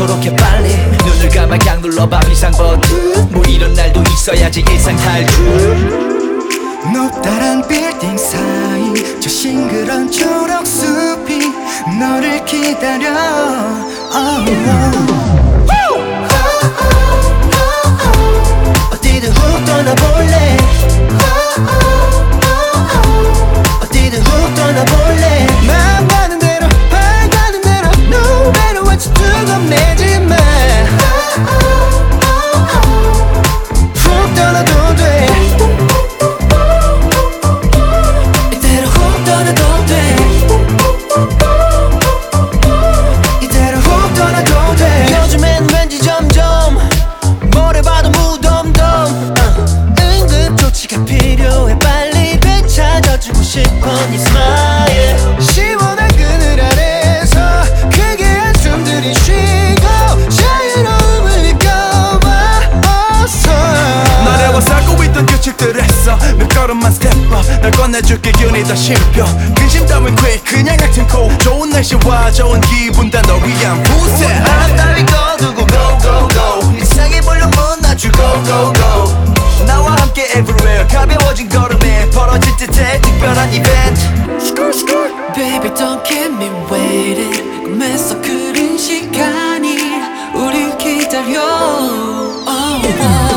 않도록 해 빨리. 눈을 감아 그냥 눌러봐 비상 버튼. 뭐 이런 날도 있어야지 일상 탈출. 높다란 빌딩 사이 저 싱그런 초록숲이 너를 기다려. 어디든 훅 떠나볼래. 어디든 훅 떠나볼래. 맘 가는 대로 발 가는 대로 No matter what you do 겁내지 마. 훅 떠나도 돼. 이대로 훅 떠나도 돼. 이대로 훅 떠나도 돼. 요즘엔 왠지 점점 뭘 해봐도 무덤덤. 응급 조치가 필요해. 빨리 되찾아주고 싶어 네 스마일. 시원한 그늘 아래서 크게 한숨 들이쉬고 자유로움을 느껴봐 어서. 너래와 살고 있던 규칙들에서 몇 걸음만 스텝업. 널 꺼내줄게 균이 더 씹혀. 근심 따윈 quick 그냥 같은 코. 좋은 날씨와 좋은 기분 다 널 위한 부세. 바람 따위 꺼두고 go go go. 일상의 볼륨은 낮추 go go go. 나와 함께 everywhere. 가벼워진 걸음에 벌어질 듯해 특별한 이벤트. Baby don't keep me waiting. 꿈에서 그린 시간이 우릴 기다려. Oh, oh.